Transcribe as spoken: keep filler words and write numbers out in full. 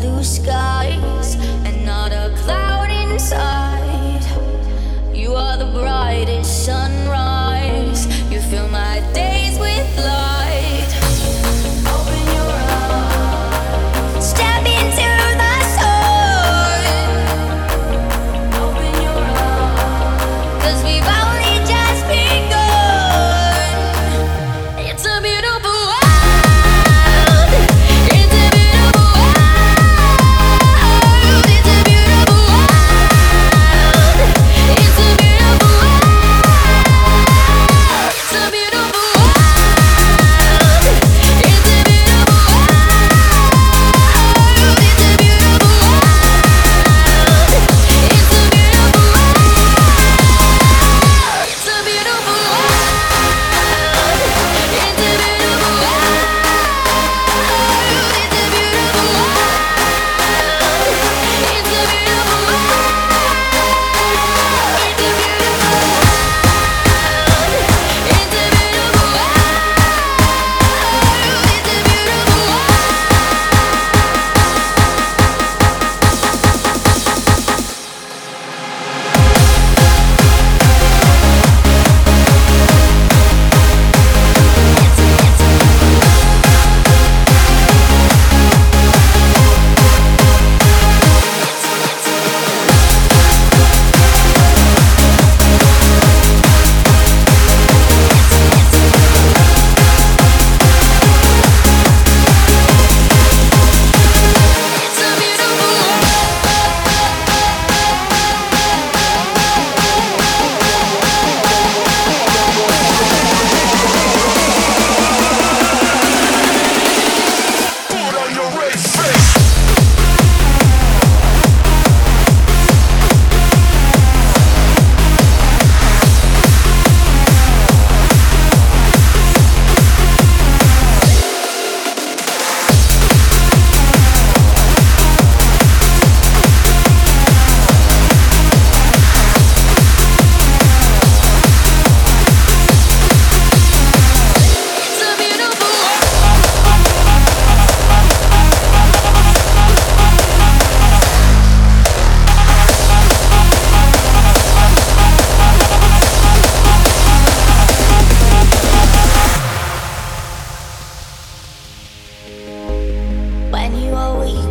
blue skies and not a cloud inside. You are the brightest sunrise. You fill my days with light. Open your eyes. Step into the sun. Open your eyes. 'Cause we've only just begun. It's a beautiful world. It's a beautiful world. It's a beautiful world. It's a beautiful world. It's a beautiful world. It's a beautiful world. It's a beautiful world. It's a beautiful world. It's a beautiful world. It's a beautiful world. It's a beautiful world. It's a beautiful world. It's a beautiful world. It's a beautiful world. It's a beautiful when you are weak.